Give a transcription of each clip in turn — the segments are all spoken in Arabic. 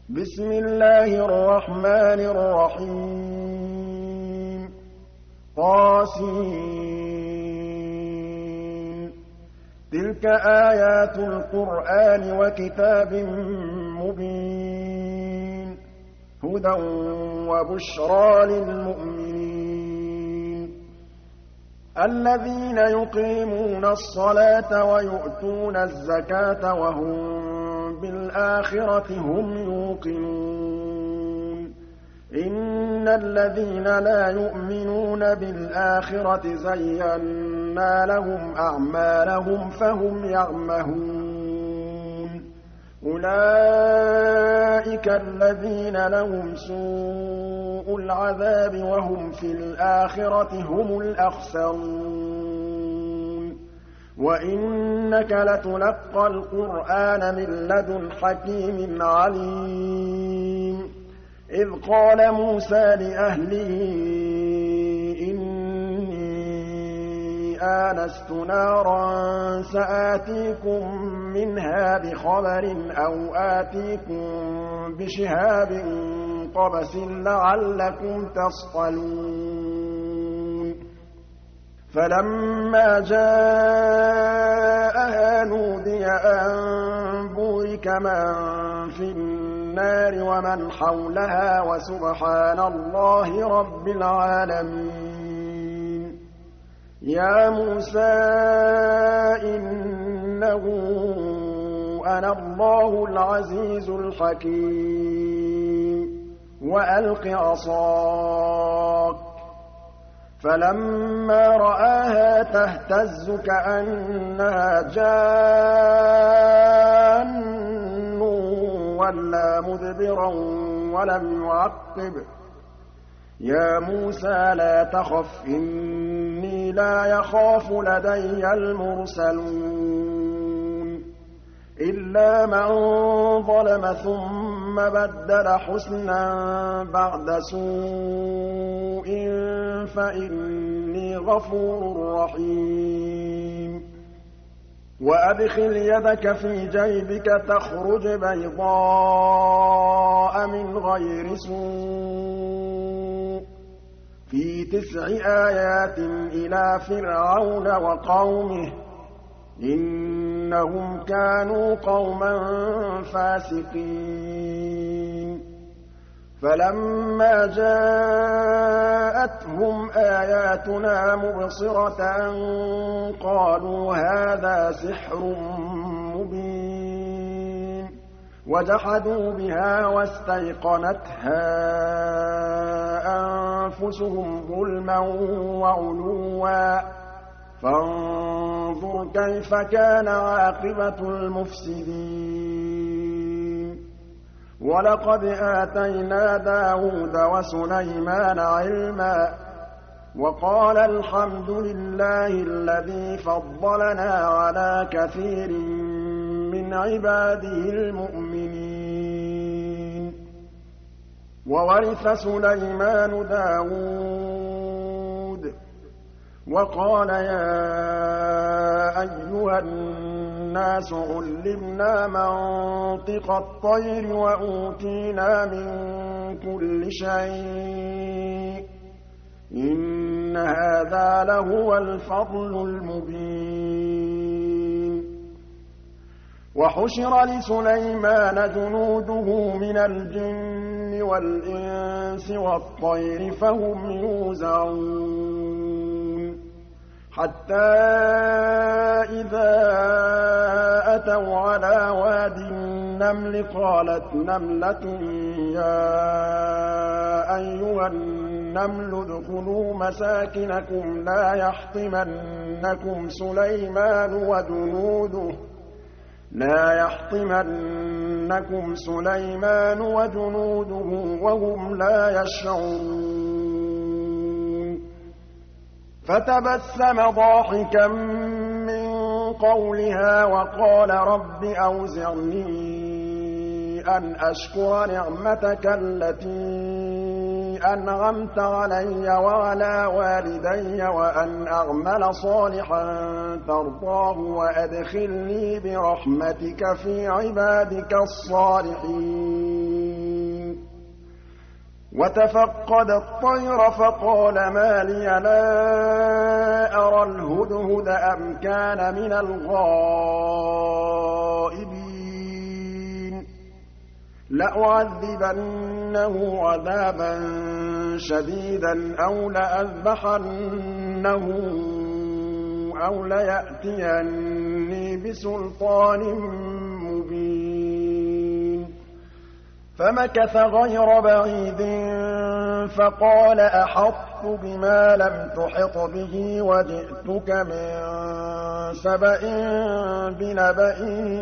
بسم الله الرحمن الرحيم طاسين تلك آيات القرآن وكتاب مبين هدى وبشرى للمؤمنين الذين يقيمون الصلاة ويؤتون الزكاة وهم بالآخرة هم يوقنون إن الذين لا يؤمنون بالآخرة زينا لهم أعمالهم فهم يعمهون أولئك الذين لهم سوء العذاب وهم في الآخرة هم الأخسرون وإنك لتلقى القرآن من لدن حكيم عليم إذ قال موسى لأهله إني آنست نارا سآتيكم منها بخبر أو آتيكم بشهاب قبس لعلكم تصطلون فلما جاءها نودي أن بورك من في النار ومن حولها وسبحان الله رب العالمين يا موسى إنه أنا الله العزيز الحكيم وألق عصاك فلما رآها تهتز كأنها جان ولا مدبرا ولم يعقب يا موسى لا تخف إني لا يخاف لدي المرسلون إلا من ظلم ثم بدل حسنا بعد سوء فإني غفور رحيم وأدخل يدك في جيبك تخرج بيضاء من غير سوء في 9 آيات إلى فرعون وقومه إنهم كانوا قوما فاسقين فلما جاءتهم آياتنا مبصرة قالوا هذا سحر مبين وجحدوا بها واستيقنتها أنفسهم ظلما وعلوا فانظر كيف كان عاقبة المفسدين ولقد آتينا داود وسليمان علما وقال الحمد لله الذي فضلنا على كثير من عباده المؤمنين وورث سليمان داود وقال يا أيها الناس علمنا منطق الطير وأوتينا من كل شيء إن هذا لهو الفضل المبين وحشر لسليمان جنوده من الجن والإنس والطير فهم يوزعون حتى إذا أتوا على واد النمل قالت نملة يا أيها النمل ادخلوا مساكنكم لا يحطمنكم سليمان وجنوده وهم لا يشعرون فتبسم ضاحكا من قولها وقال رب أوزعني أن أشكر نعمتك التي أنعمت علي وعلى والدي وأن أعمل صالحا ترضاه وأدخلني برحمتك في عبادك الصالحين وَتَفَقَّدَ الطَّيْرَ فَقَالَ مَا لِيَ لَا أَرَى الْهُدْهُدَ أَمْ كَانَ مِنَ الْغَائِبِينَ لَأُعَذِّبَنَّهُ عَذَابًا شَدِيدًا أَوْ لَأَذْبَحَنَّهُ أَوْ لَيَأْتِيَنِّي بِسُلْطَانٍ مُّبِينٍ فَمَكَثَ غَيْرَ بَعِيدٍ فَقَالَ أَحَطتُ بِمَا لَمْ تُحِطْ بِهِ وَجِئْتُكَ مِن سَبَإٍ بِنَبَإٍ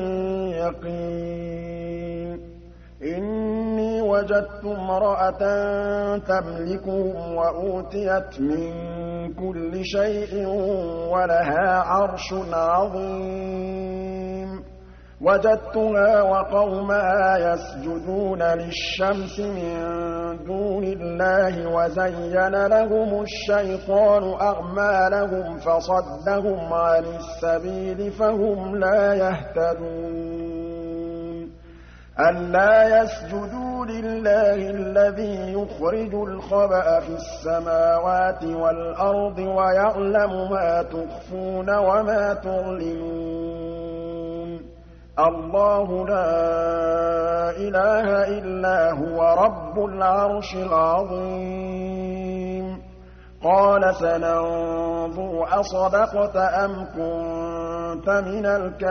يَقِينٍ إِنِّي وَجَدتُّ امْرَأَةً تَمْلِكُهُمْ وَأُوتِيَتْ مِن كُلِّ شَيْءٍ وَلَهَا عَرْشٌ عَظِيمٌ وَجَدتُّهَا وَقَوْمَهَا يَسْجُدُونَ لِلشَّمْسِ مِن دُونِ اللَّهِ وَزَيَّنَ لَهُمُ الشَّيْطَانُ أَعْمَالَهُمْ فَصَدَّهُمْ عَنِ السَّبِيلِ فَهُمْ لَا يَهْتَدُونَ أَلَّا يَسْجُدُوا لِلَّهِ الَّذِي يُخْرِجُ الْخَبَءَ فِي السَّمَاوَاتِ وَالْأَرْضِ وَيَعْلَمُ مَا تُخْفُونَ وَمَا تُعْلِنُونَ اللَّهُ لَا إِلَٰهَ إِلَّا هُوَ رَبُّ الْعَرْشِ الْعَظِيمِ قَالَ سَنَنظُرُ أَصَدَقْتَ أَمْ كُنتَ مِنَ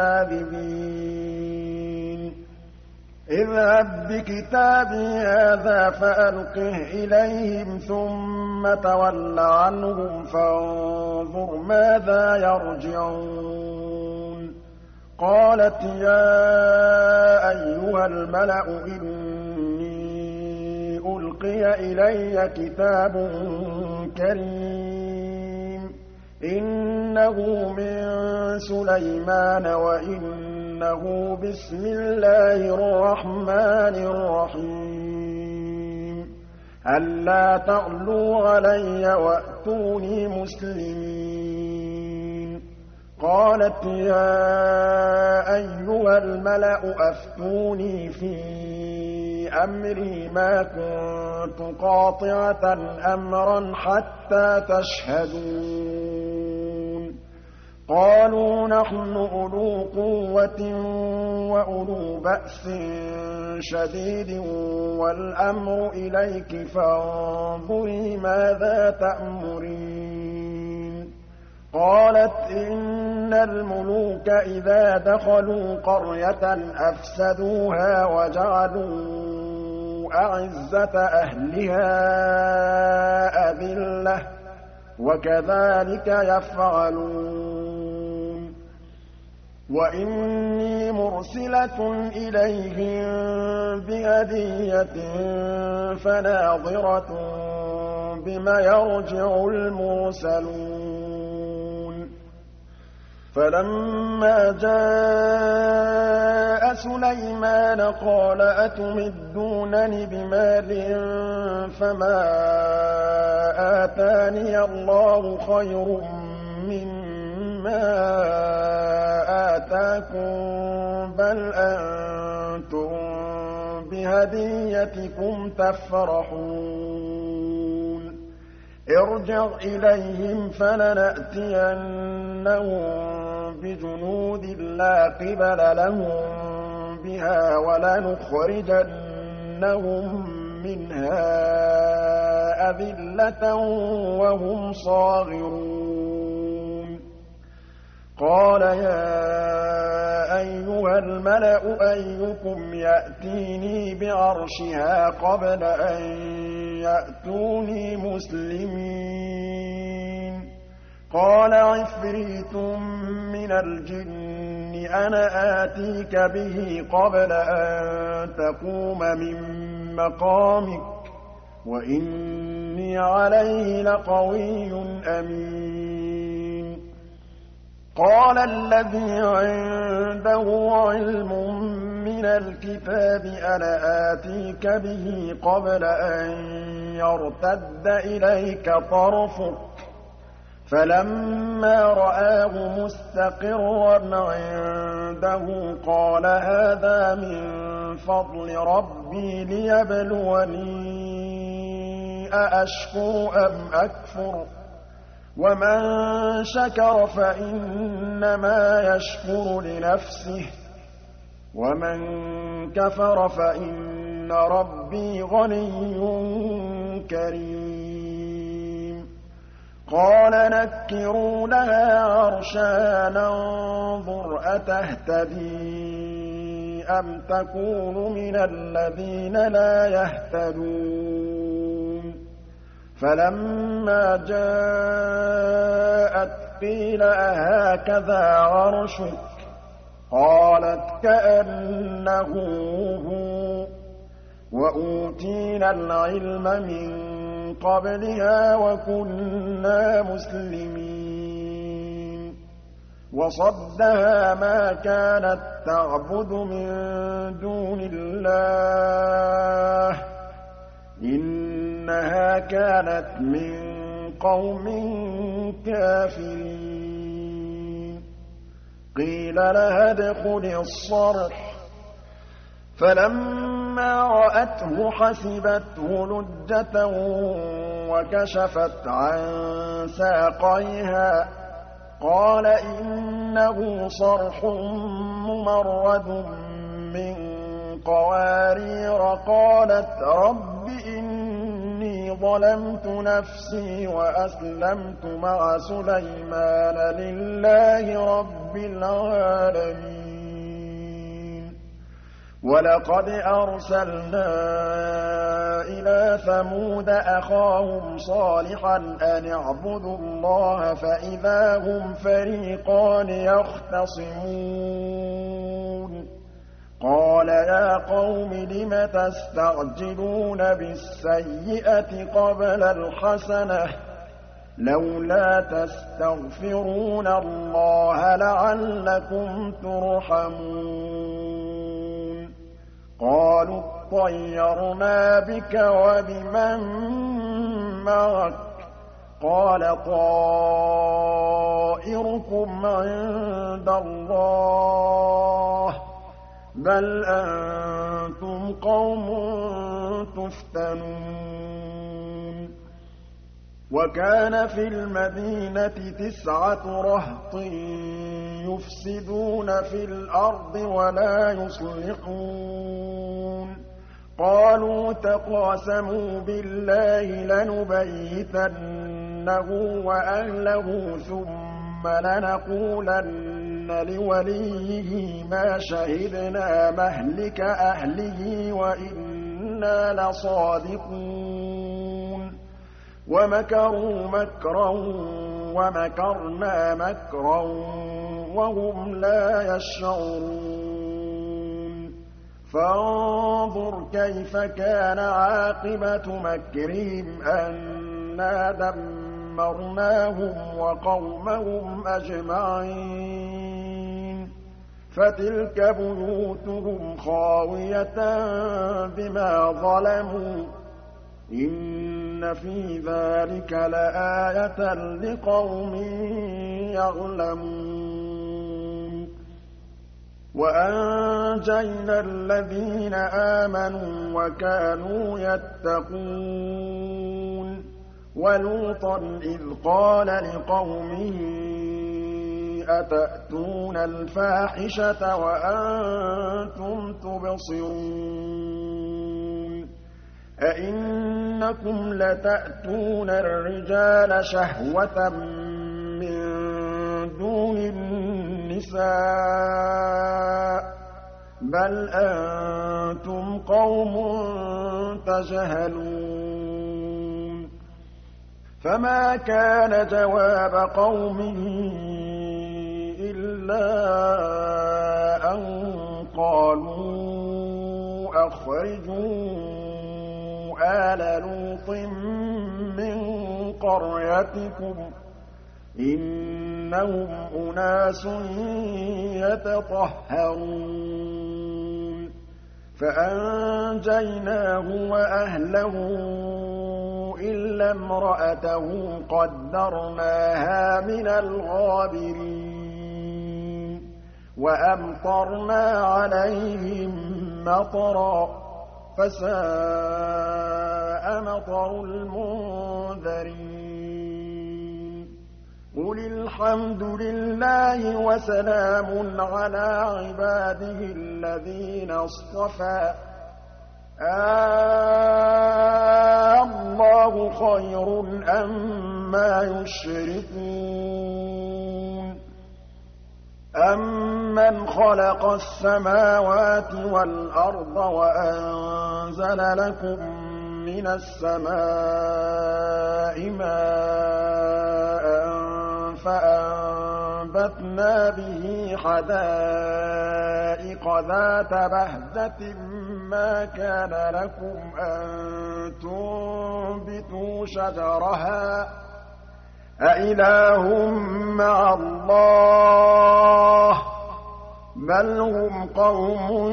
الْكَاذِبِينَ اذْهَب بِّكِتَابِي هَٰذَا فَأَلْقِهْ إِلَيْهِمْ ثُمَّ تَوَلَّ عَنْهُمْ فَانظُرْ مَاذَا يَرْجِعُونَ قَالَتْ يَا أَيُّهَا الْمَلَأُ إِنِّي أُلْقِيَ إِلَيَّ كِتَابٌ كَرِيمٌ إِنَّهُ مِن سُلَيْمَانَ وَإِنَّهُ بِسْمِ اللَّهِ الرَّحْمَٰنِ الرَّحِيمِ أَلَّا تَعْلُوا عَلَيَّ وَأْتُونِي مُسْلِمِينَ قَالَتْ يَا أَيُّهَا الْمَلَأُ أَفْتُونِي فِي أَمْرِي مَا كُنتُ قَاطِعَةً أَمْرًا حَتَّىٰ تَشْهَدُونَ قَالُوا نَحْنُ أُولُو قُوَّةٍ وَأُولُو بَأْسٍ شَدِيدٍ وَالْأَمْرُ إِلَيْكِ فَانظُرِي مَاذَا تَأْمُرِينَ قَالَتْ إِنَّ الْمُلُوكَ إِذَا دَخَلُوا قَرْيَةً أَفْسَدُوهَا وَجَعَلُوا أَعِزَّةَ أَهْلِهَا أَذِلَّةً وَكَذَٰلِكَ يَفْعَلُونَ وَإِنِّي مُرْسِلَةٌ إِلَيْهِم بِهَدِيَّةٍ فَنَاظِرَةٌ بِمَ يَرْجِعُ الْمُرْسَلُونَ فَلَمَّا جَاءَ سُلَيْمَانَ قَالَ أَتُمِدُّونَنِ بِمَالٍ فَمَا آتَانِيَ اللَّهُ خَيْرٌ مِّمَّا آتَاكُم بَلْ أَنتُم بِهَدِيَّتِكُمْ تَفْرَحُونَ ارْجِعْ إِلَيْهِمْ فَلَنَأْتِيَنَّهُم بِجُنُودٍ لَّا قِبَلَ لَهُم بِهَا وَلَنُخْرِجَنَّهُم مِّنْهَا أَذِلَّةً وَهُمْ صَاغِرُونَ قَالَ يَا أَيُّهَا الْمَلَأُ أَيُّكُمْ يَأْتِينِي بِعَرْشِهَا قَبْلَ أَن يَأْتُونِي مُسْلِمِينَ قَالَ عِفْرِيتٌ مِّنَ الْجِنِّ أَنَا آتِيكَ بِهِ قَبْلَ أَن تَقُومَ مِن مَّقَامِكَ وَإِنِّي عَلَيْهِ لَقَوِيٌّ أَمِينٌ قَالَ الَّذِي عِندَهُ عِلْمٌ مِّنَ الْكِتَابِ أَنَا آتِيكَ بِهِ قَبْلَ أَن يَرْتَدَّ إِلَيْكَ طَرْفُكَ فَلَمَّا رَآهُ مُسْتَقِرًّا عِندَهُ قَالَ هَٰذَا مِن فَضْلِ رَبِّي لِيَبْلُوَنِي أأشكر أم أكفر ومن شكر فإنما يشكر لنفسه ومن كفر فإن ربي غني كريم قال نكروا لها عرشها ننظر أتهتدي أم تكون من الذين لا يهتدون فلما جاءت قيل أهكذا عرشك قالت كأنه هو وأوتينا العلم من قبلها وكنا مسلمين وصدها ما كانت تعبد من دون الله إنها كانت من قوم كافرين قيل لها ادخل الصرح فلما رأته حسبته لجة وكشفت عن ساقيها قال إنه صرح ممرد من قوارير قالت رب إني ظلمت نفسي وأسلمت مع سليمان لله رب العالمين ولقد أرسلنا إلى ثمود أخاهم صالحا أن اعبدوا الله فإذا هم فريقان يختصمون قال يا قوم لم تستعجلون بالسيئة قبل الحسنة لولا تستغفرون الله لعلكم ترحمون قالوا اطيرنا بك وبمن معك قال طائركم عند الله بل أنتم قوم تفتنون وكان في المدينة 9 رهط يفسدون في الأرض ولا يصلحون قالوا تقاسموا بالله لنبيتنه وأهله ثم لنقولن لوليه ما شهدنا مهلك أهله وإنا لصادقون ومكروا مكرا ومكرنا مكرا وهم لا يشعرون فانظر كيف كان عاقبة مكرهم أنا دمرناهم وقومهم أجمعين فتلك بيوتهم خاوية بما ظلموا إن في ذلك لآية لقوم يعلمون وأنجينا الذين آمنوا وكانوا يتقون ولوطا إذ قال لقومه أتأتون الفاحشة وأنتم تبصرون أئنكم لتأتون الرجال شهوة من دون النساء بل أنتم قوم تجهلون فما كان جواب قومه إلا أن قالوا أخرجوا آل لوط من قريتكم إنهم أناس يتطهرون فأنجيناه وأهله إلا امرأته قدرناها من الغابرين وأمطرنا عليهم مطرا فساء مَطَرُ الْمُنذَرِينَ قُلِ الْحَمْدُ لِلَّهِ وَسَلَامٌ عَلَىٰ عِبَادِهِ الَّذِينَ اصْطَفَىٰ اللَّهُ خَيْرٌ أَمَّا يُشْرِكُونَ أَمَّنْ خَلَقَ السَّمَاوَاتِ وَالْأَرْضَ وَأَنزَلَ لَكُم مِّنَ السَّمَاءِ مَاءً فَأَنبَتْنَا بِهِ حَدَائِقَ ذَاتَ بَهْجَةٍ مَّا كَانَ لَكُمْ أَن تُنبِتُوا شَجَرَهَا أَإِلَٰهٌ مَّعَ اللَّهِ ۚ بَلْ هُمْ قَوْمٌ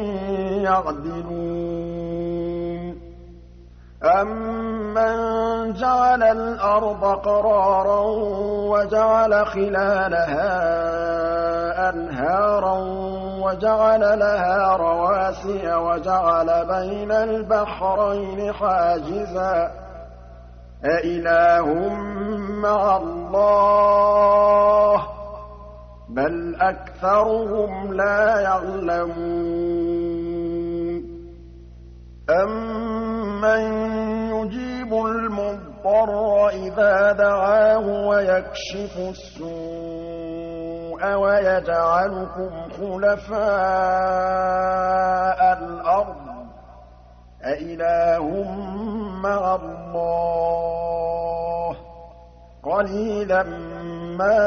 يَعْدِلُونَ أَمَّن جَعَلَ الْأَرْضَ قَرَارًا وَجَعَلَ خِلَالَهَا أَنْهَارًا وَجَعَلَ لَهَا رَوَاسِيَ وَجَعَلَ بَيْنَ الْبَحْرَيْنِ حَاجِزًا أَإِلَٰهٌ مَّعَ اللَّهِ ۚ بَلْ أَكْثَرُهُمْ لَا يَعْلَمُونَ أَمَّن يُجِيبُ الْمُضْطَرَّ إِذَا دَعَاهُ وَيَكْشِفُ السُّوءَ وَيَجْعَلُكُمْ خُلَفَاءَ الْأَرْضِ أَإِلَٰهٌ مَّعَ اللَّهِ ۚ قَلِيلًا مَّا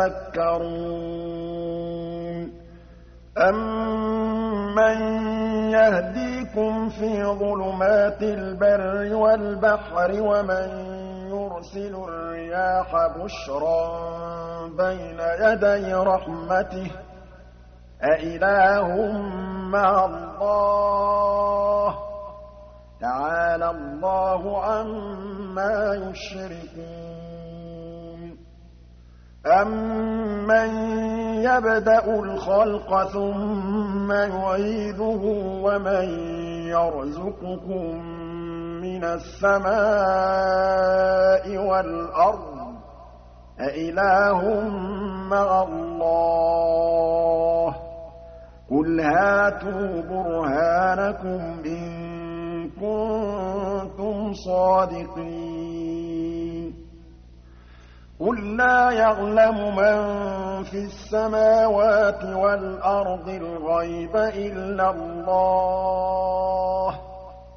تَذَكَّرُونَ أَمَّن يَهْدِيكُمْ فِي ظُلُمَاتِ الْبَرِّ وَالْبَحْرِ وَمَن يُرْسِلُ الرِّيَاحَ بُشْرًا بَيْنَ يَدَيْ رَحْمَتِهِ أَإِلَٰهٌ مَّعَ اللَّهِ ۚ تَعَالَى اللَّهُ عَمَّا يُشْرِكُونَ أَمَّن يَبْدَأُ الْخَلْقَ ثُمَّ يُعِيدُهُ وَمَن يَرْزُقُكُم مِّنَ السَّمَاءِ وَالْأَرْضِ أَإِلَٰهٌ مَّعَ اللَّهِ ۚ قُلْ هَاتُوا بُرْهَانَكُمْ إِن كُنتُمْ صَادِقِينَ قُل لَّا يَعْلَمُ مَن فِي السَّمَاوَاتِ وَالْأَرْضِ الْغَيْبَ إِلَّا اللَّهُ ۚ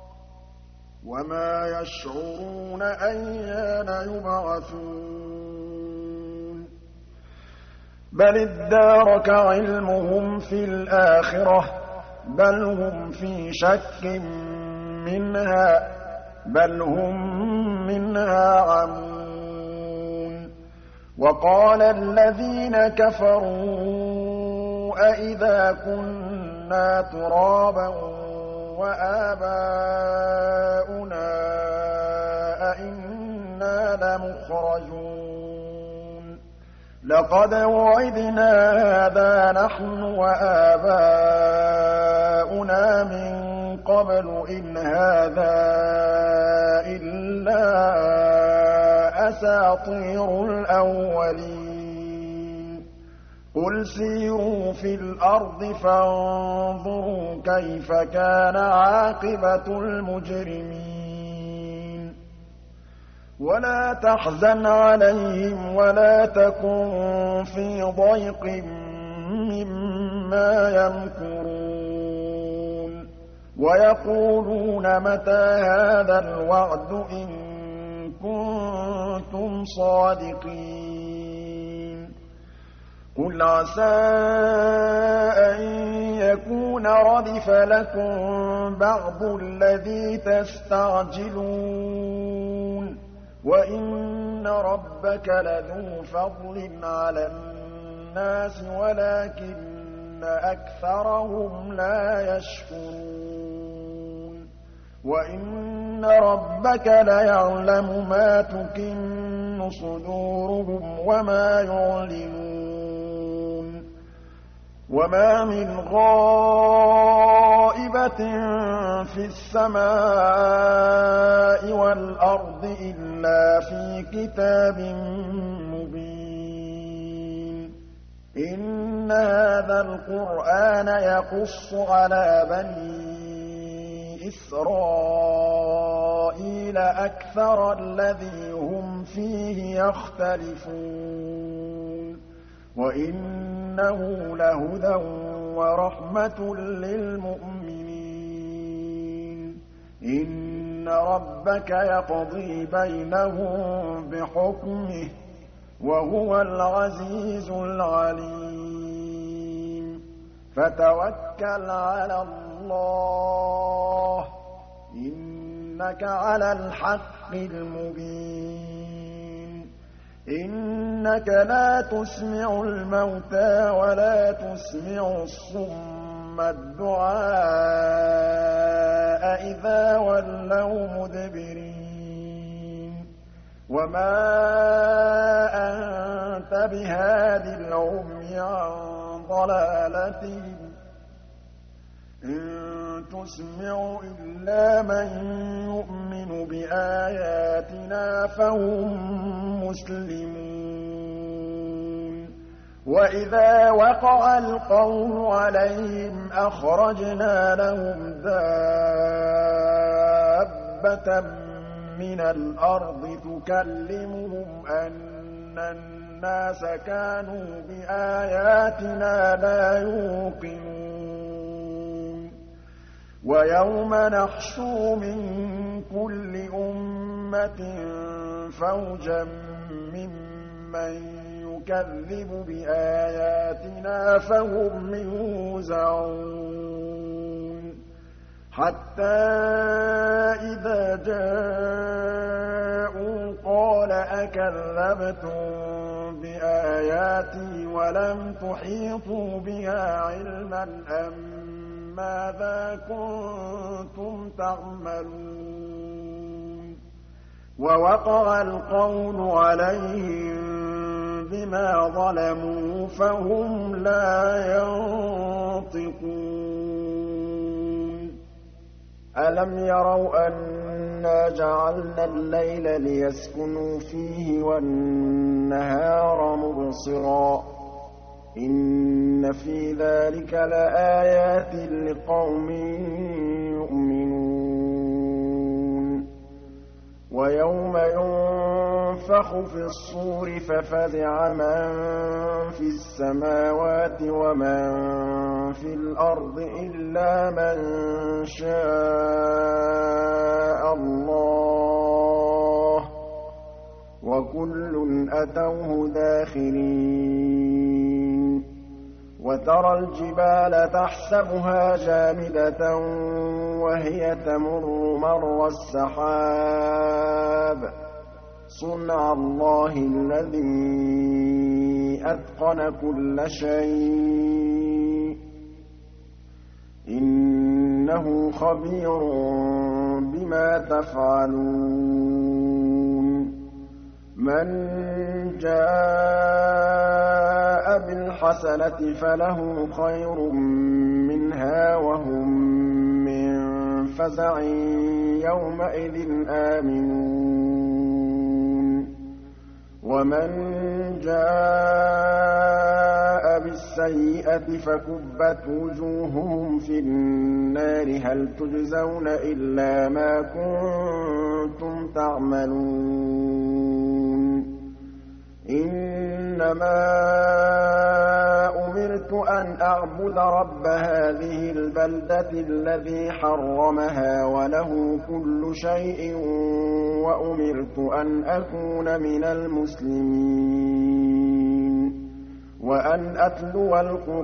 وَمَا يَشْعُرُونَ أَيَّانَ يُبْعَثُونَ بَلِ ادَّارَكَ عِلْمُهُمْ فِي الْآخِرَةِ ۚ بَلْ هُمْ فِي شَكٍّ مِّنْهَا ۖ بَلْ هُم مِّنْهَا عَمُونَ وَقَالَ الَّذِينَ كَفَرُوا أَإِذَا كُنَّا تُرَابًا وَآبَاؤُنَا أَإِنَّا لَمُخْرَجُونَ لَقَدْ وُعِدْنَا هَٰذَا نَحْنُ وَآبَاؤُنَا مِن قَبْلُ إِنْ هَٰذَا إِلَّا أَسَاطِيرُ الْأَوَّلِينَ قُلْ سِيرُوا فِي الْأَرْضِ فَانظُرُوا كَيْفَ كَانَ عَاقِبَةُ الْمُجْرِمِينَ وَلَا تَحْزَنْ عَلَيْهِمْ وَلَا تَكُن فِي ضَيْقٍ مِّمَّا يَمْكُرُونَ وَيَقُولُونَ مَتَىٰ هَٰذَا الْوَعْدُ إِن كُنتُمْ صَادِقِينَ قُلْ عَسَىٰ أَن يَكُونَ رَدِفَ لَكُم بَعْضُ الَّذِي تَسْتَعْجِلُونَ وَإِنَّ رَبَّكَ لَذُو فَضْلٍ عَلَى النَّاسِ وَلَٰكِنَّ أَكْثَرَهُمْ لَا يَشْكُرُونَ وَإِنَّ رَبَّكَ لَيَعْلَمُ مَا تُكِنُّ صُدُورُهُمْ وَمَا يُعْلِنُونَ وَمَا مِنْ غَائِبَةٍ فِي السَّمَاءِ وَالْأَرْضِ الْأَرْضِ إِلَّا فِي كِتَابٍ مُّبِينٍ إِنَّ هَٰذَا الْقُرْآنَ يَقُصُّ عَلَىٰ بَنِي إِسْرَائِيلَ أَكْثَرَ الَّذِي هُمْ فِيهِ يَخْتَلِفُونَ وَإِنَّهُ لَهُدًى وَرَحْمَةٌ لِّلْمُؤْمِنِينَ إِنَّ رَبَّكَ يَقْضِي بَيْنَهُم بِحُكْمِهِ وَهُوَ الْعَزِيزُ الْعَلِيمُ فَتَوَكَّلْ عَلَى اللَّهِ ۖ إِنَّكَ عَلَى الْحَقِّ الْمُبِينِ إِنَّكَ لَا تُسْمِعُ الْمَوْتَىٰ وَلَا تُسْمِعُ الصُّمَّ الدُّعَاءَ إِذَا وَلَّوْا مُدْبِرِينَ وَمَا أَنتَ بِهَادِ الْعُمْيِ عَن ضَلَالَتِهِمْ ۖ إِن تُسْمِعُ إِلَّا مَن يُؤْمِنُ بِآيَاتِنَا فَهُم مُّسْلِمُونَ وَإِذَا وَقَعَ الْقَوْلُ عَلَيْهِمْ أَخْرَجْنَا لَهُمْ دَابَّةً مِّنَ الْأَرْضِ تُكَلِّمُهُمْ أَنَّ النَّاسَ كَانُوا بِآيَاتِنَا لَا يُوقِنُونَ وَيَوْمَ نَحْشُرُ مِن كُلِّ أُمَّةٍ فَوْجًا مِّمَّن يُكَذِّبُ بِآيَاتِنَا فَهُمْ يُوزَعُونَ حَتَّىٰ إِذَا جَاءُوا قَالَ أَكَذَّبْتُم بِآيَاتِي وَلَمْ تُحِيطُوا بِهَا عِلْمًا أَم ماذا كنتم تعملون ووقع القول عليهم بما ظلموا فهم لا ينطقون ألم يروا أنا جعلنا الليل ليسكنوا فيه والنهار مبصرا إِنَّ فِي ذَٰلِكَ لَآيَاتٍ لِّقَوْمٍ يُؤْمِنُونَ وَيَوْمَ يُنفَخُ فِي الصُّورِ فَفَزِعَ مَن فِي السَّمَاوَاتِ وَمَن فِي الْأَرْضِ إِلَّا مَن شَاءَ اللَّهُ ۚ وَكُلٌّ أَتَوْهُ دَاخِرِينَ وَتَرَى الْجِبَالَ تَحْسَبُهَا جَامِدَةً وَهِيَ تَمُرُّ مَرَّ السَّحَابِ ۚ صُنْعَ اللَّهِ الَّذِي أَتْقَنَ كُلَّ شَيْءٍ ۚ إِنَّهُ خَبِيرٌ بِمَا تَفْعَلُونَ مَن جَاءَ بِالْحَسَنَةِ فَلَهُ خَيْرٌ مِّنْهَا وَهُم مِّن فَزَعٍ يَوْمَئِذٍ آمِنُونَ وَمَن جَاءَ بِالسَّيِّئَةِ فَكُبَّتْ وُجُوهُهُمْ فِي النَّارِ هَلْ تُجْزَوْنَ إِلَّا مَا كُنتُمْ تَعْمَلُونَ إِنَّمَا أُمِرْتُ أَنْ أَعْبُدَ رَبَّ هَٰذِهِ الْبَلْدَةِ الَّذِي حَرَّمَهَا وَلَهُ كُلُّ شَيْءٍ وَأُمِرْتُ أَنْ أَكُونَ مِنَ الْمُسْلِمِينَ وَأَنْ أَتْلُوَ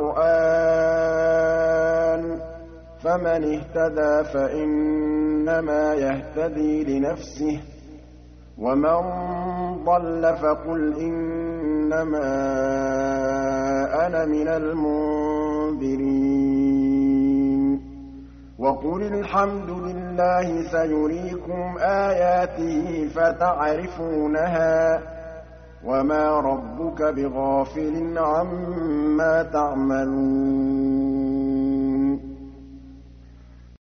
الْقُرْآنَ فَمَنِ اهْتَدَىٰ فَإِنَّمَا يَهْتَدِي لِنَفْسِهِ وَمَن ضَلَّ فَقُلْ إِنَّمَا أَنَا مِنَ الْمُنذِرِينَ وَقُلِ الْحَمْدُ لِلَّهِ سَيُرِيكُمْ آيَاتِهِ فَتَعْرِفُونَهَا وَمَا رَبُّكَ بِغَافِلٍ عَمَّا تَعْمَلُونَ